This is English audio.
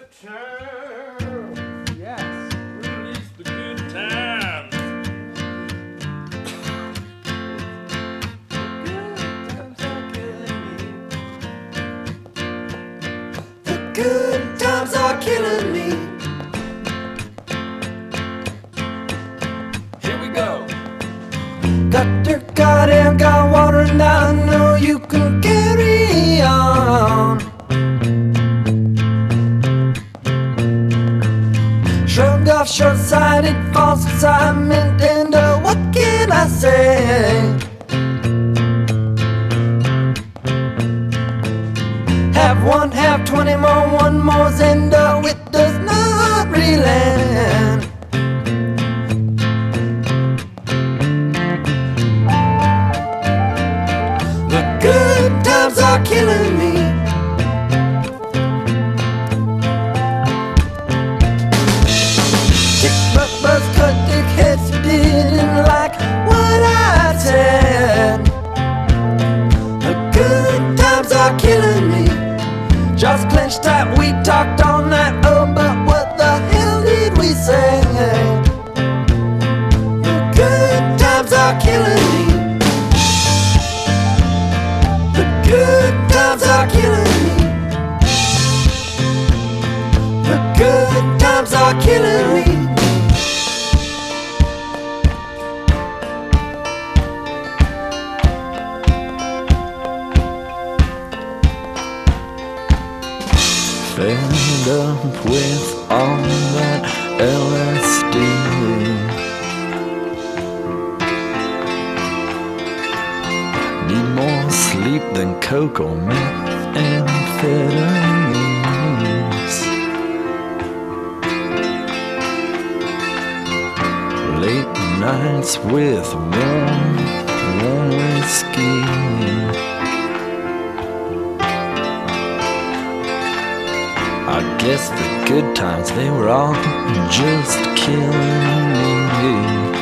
times. Yes. Release the good times. Good times are killing me. Here we go. Got your goddamn got water and I know you can carry on. Shrug off short-sighted false excitement and what can I say? Have one, have 20 more, one more's and it does not really end. The good times are killing me. Kick butt, buzz, cut dick heads who didn't like what I said. The good times are killing me. Jaws clenched tight, we talked all night. Oh, but what the hell did we say? The good times are killing me. The good times are killing me. The good times are killing me. Fed up with all that LSD. Need more sleep than cocoa methamphetamines. Late nights with warm whiskey. I guess the good times, they were all just killing me.